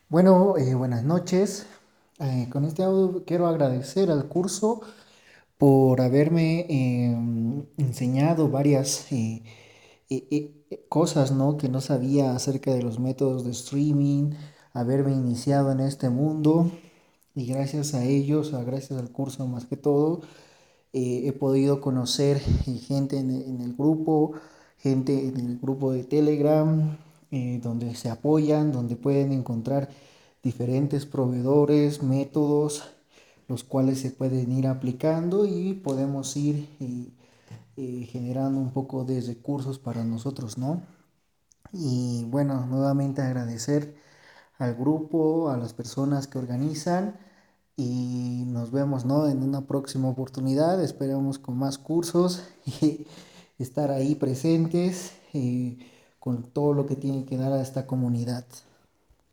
Buenas noches. Con este audio quiero agradecer al curso por haberme enseñado varias cosas, ¿no? Que no sabía acerca de los métodos de streaming, haberme iniciado en este mundo y gracias a ellos, gracias al curso más que todo, he podido conocer gente en el grupo, gente en el grupo de Telegram, donde se apoyan, donde pueden encontrar diferentes proveedores, métodos, los cuales se pueden ir aplicando y podemos ir generando un poco de recursos para nosotros, ¿no? Y bueno, nuevamente agradecer al grupo, a las personas que organizan y nos vemos, ¿no? En una próxima oportunidad. Esperamos con más cursos y estar ahí presentes con todo lo que tiene que dar a esta comunidad.